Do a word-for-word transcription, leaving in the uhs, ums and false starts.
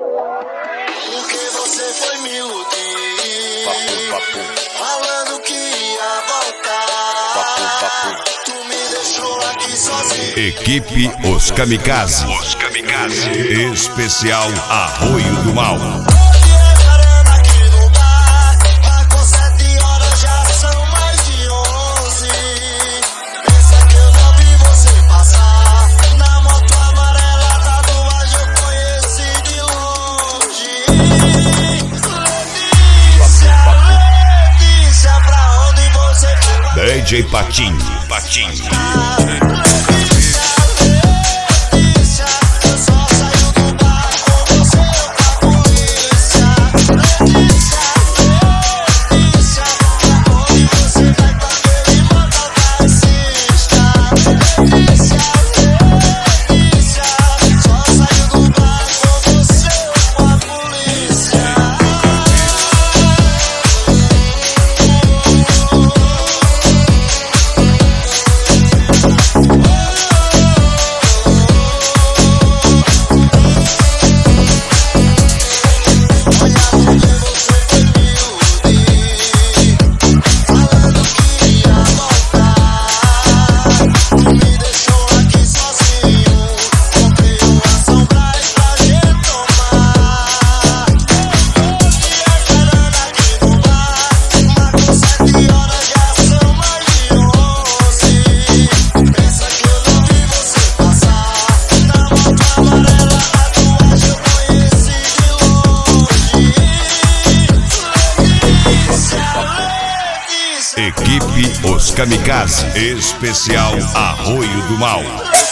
Porque você foi me iludir, Papo, papo, falando que ia voltar. papo, papo. Tu me deixou aqui sozinho. Equipe Os Kamikaze. Os Kamikaze. Especial Arroio do Mal. Hoje é varanda aqui no bar, marcou sete horas, já são mais de onze. Pensa que eu não vi você passar, na moto amarela da duas eu conheci de longe. Letícia, Letícia, pra onde você foi? D J Patinho. Patinho. Equipe Os Kamikaze. Especial Arroio do Mal.